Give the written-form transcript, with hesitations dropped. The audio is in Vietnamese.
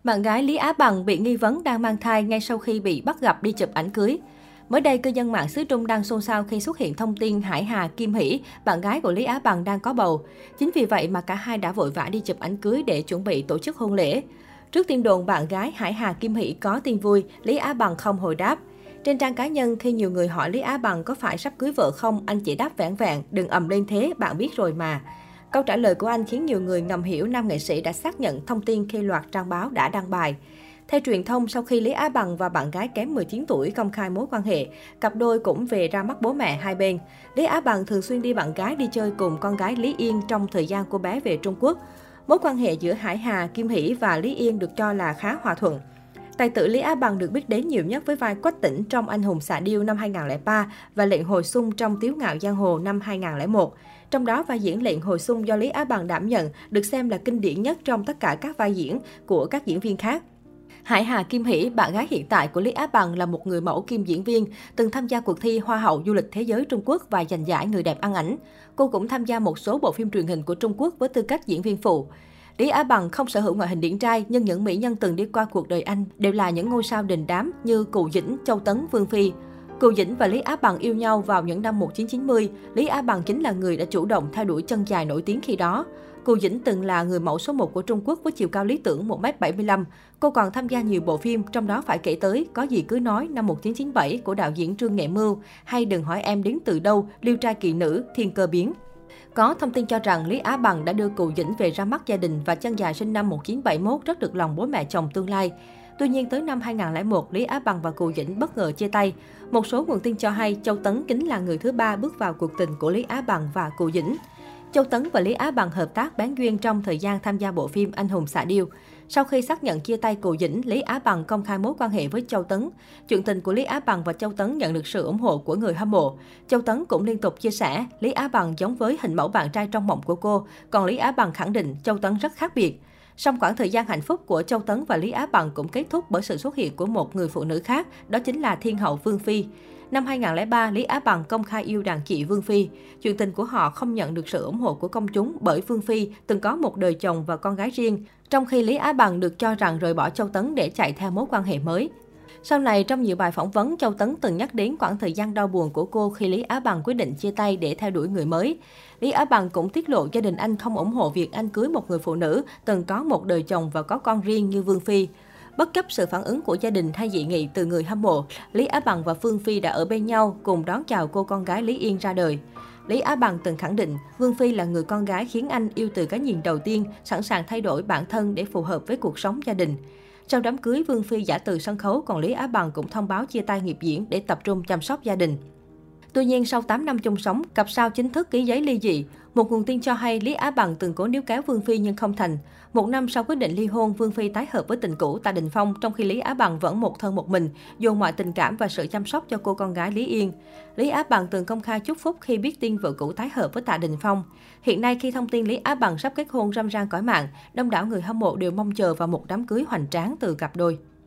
Bạn gái Lý Á Bằng bị nghi vấn đang mang thai ngay sau khi bị bắt gặp đi chụp ảnh cưới. Mới đây, cư dân mạng xứ Trung đang xôn xao khi xuất hiện thông tin Hải Hà Kim Hỷ, bạn gái của Lý Á Bằng đang có bầu. Chính vì vậy mà cả hai đã vội vã đi chụp ảnh cưới để chuẩn bị tổ chức hôn lễ. Trước tin đồn bạn gái Hải Hà Kim Hỷ có tin vui, Lý Á Bằng không hồi đáp. Trên trang cá nhân, khi nhiều người hỏi Lý Á Bằng có phải sắp cưới vợ không, anh chỉ đáp vẻn vẹn, đừng ầm lên thế, bạn biết rồi mà. Câu trả lời của anh khiến nhiều người ngầm hiểu nam nghệ sĩ đã xác nhận thông tin khi loạt trang báo đã đăng bài. Theo truyền thông, sau khi Lý Á Bằng và bạn gái kém 19 tuổi công khai mối quan hệ, cặp đôi cũng về ra mắt bố mẹ hai bên. Lý Á Bằng thường xuyên đi bạn gái đi chơi cùng con gái Lý Yên trong thời gian cô bé về Trung Quốc. Mối quan hệ giữa Hải Hà, Kim Hỷ và Lý Yên được cho là khá hòa thuận. Tài tử Lý Á Bằng được biết đến nhiều nhất với vai Quách Tĩnh trong Anh hùng xạ điêu năm 2003 và Lệnh Hồi Xung trong Tiếu ngạo giang hồ năm 2001. Trong đó, vai diễn Lệnh Hồi Xung do Lý Á Bằng đảm nhận được xem là kinh điển nhất trong tất cả các vai diễn của các diễn viên khác. Hải Hà Kim Hỷ, bạn gái hiện tại của Lý Á Bằng, là một người mẫu kiêm diễn viên, từng tham gia cuộc thi Hoa hậu du lịch thế giới Trung Quốc và giành giải Người đẹp ăn ảnh. Cô cũng tham gia một số bộ phim truyền hình của Trung Quốc với tư cách diễn viên phụ. Lý Á Bằng không sở hữu ngoại hình điển trai, nhưng những mỹ nhân từng đi qua cuộc đời anh đều là những ngôi sao đình đám như Cù Dĩnh, Châu Tấn, Vương Phi. Cù Dĩnh và Lý Á Bằng yêu nhau vào những năm 1990. Lý Á Bằng chính là người đã chủ động theo đuổi chân dài nổi tiếng khi đó. Cù Dĩnh từng là người mẫu số 1 của Trung Quốc với chiều cao lý tưởng 1m75. Cô còn tham gia nhiều bộ phim, trong đó phải kể tới Có gì cứ nói năm 1997 của đạo diễn Trương Nghệ Mưu, hay Đừng hỏi em đến từ đâu, Liêu trai kỳ nữ, Thiên cơ biến. Có thông tin cho rằng Lý Á Bằng đã đưa Cù Dĩnh về ra mắt gia đình và chân dài sinh năm 1971 rất được lòng bố mẹ chồng tương lai. Tuy nhiên, tới năm 2001, Lý Á Bằng và Cù Dĩnh bất ngờ chia tay. Một số nguồn tin cho hay Châu Tấn chính là người thứ ba bước vào cuộc tình của Lý Á Bằng và Cù Dĩnh. Châu Tấn và Lý Á Bằng hợp tác bén duyên trong thời gian tham gia bộ phim Anh hùng xạ điêu. Sau khi xác nhận chia tay Cù Dĩnh, Lý Á Bằng công khai mối quan hệ với Châu Tấn. Chuyện tình của Lý Á Bằng và Châu Tấn nhận được sự ủng hộ của người hâm mộ. Châu Tấn cũng liên tục chia sẻ, Lý Á Bằng giống với hình mẫu bạn trai trong mộng của cô, còn Lý Á Bằng khẳng định Châu Tấn rất khác biệt. Song khoảng thời gian hạnh phúc của Châu Tấn và Lý Á Bằng cũng kết thúc bởi sự xuất hiện của một người phụ nữ khác, đó chính là Thiên hậu Vương Phi. Năm 2003, Lý Á Bằng công khai yêu đàn chị Vương Phi. Chuyện tình của họ không nhận được sự ủng hộ của công chúng bởi Vương Phi từng có một đời chồng và con gái riêng, trong khi Lý Á Bằng được cho rằng rời bỏ Châu Tấn để chạy theo mối quan hệ mới. Sau này, trong nhiều bài phỏng vấn, Châu Tấn từng nhắc đến quãng thời gian đau buồn của cô khi Lý Á Bằng quyết định chia tay để theo đuổi người mới. Lý Á Bằng cũng tiết lộ gia đình anh không ủng hộ việc anh cưới một người phụ nữ từng có một đời chồng và có con riêng như Vương Phi. Bất chấp sự phản ứng của gia đình hay dị nghị từ người hâm mộ, Lý Á Bằng và Vương Phi đã ở bên nhau cùng đón chào cô con gái Lý Yên ra đời. Lý Á Bằng từng khẳng định Vương Phi là người con gái khiến anh yêu từ cái nhìn đầu tiên, sẵn sàng thay đổi bản thân để phù hợp với cuộc sống gia đình. Sau đám cưới, Vương Phi giả từ sân khấu, còn Lý Á Bằng cũng thông báo chia tay nghiệp diễn để tập trung chăm sóc gia đình. Tuy nhiên, sau 8 năm chung sống, cặp sao chính thức ký giấy ly dị. Một nguồn tin cho hay Lý Á Bằng từng cố níu kéo Vương Phi nhưng không thành. Một năm sau quyết định ly hôn, Vương Phi tái hợp với tình cũ Tạ Đình Phong, trong khi Lý Á Bằng vẫn một thân một mình, dồn mọi tình cảm và sự chăm sóc cho cô con gái Lý Yên. Lý Á Bằng từng công khai chúc phúc khi biết tin vợ cũ tái hợp với Tạ Đình Phong. Hiện nay, khi thông tin Lý Á Bằng sắp kết hôn râm ran cõi mạng, đông đảo người hâm mộ đều mong chờ vào một đám cưới hoành tráng từ cặp đôi.